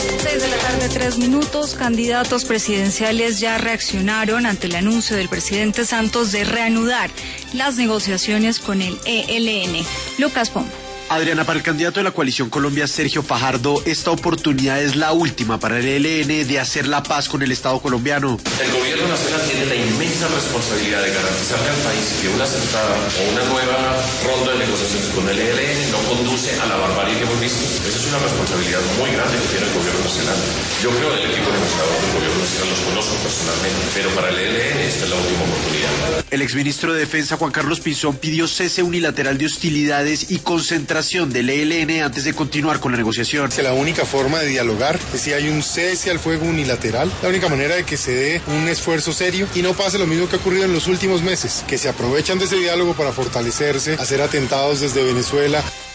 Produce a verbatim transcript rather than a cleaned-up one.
seis de la tarde, tres minutos. Candidatos presidenciales ya reaccionaron ante el anuncio del presidente Santos de reanudar las negociaciones con el E L N. Lucas Pombo. Adriana, para el candidato de la coalición Colombia, Sergio Fajardo, esta oportunidad es la última para el E L N de hacer la paz con el Estado colombiano. El gobierno nacional tiene la inmensa responsabilidad de garantizarle al país que una aceptada o una nueva ronda de negociaciones con el E L N no conduce a la barbarie que hemos visto. Esa es una responsabilidad muy grande que tiene el gobierno nacional. Yo creo del equipo negociador del gobierno nacional, los conozco personalmente, pero para el E L N esta es la última oportunidad. El exministro de Defensa, Juan Carlos Pinzón, pidió cese unilateral de hostilidades y concentración del E L N antes de continuar con la negociación. Que la única forma de dialogar es si hay un cese al fuego unilateral, la única manera de que se dé un esfuerzo serio y no pase lo mismo que ha ocurrido en los últimos meses, que se aprovechan de ese diálogo para fortalecerse, hacer atentados desde Venezuela.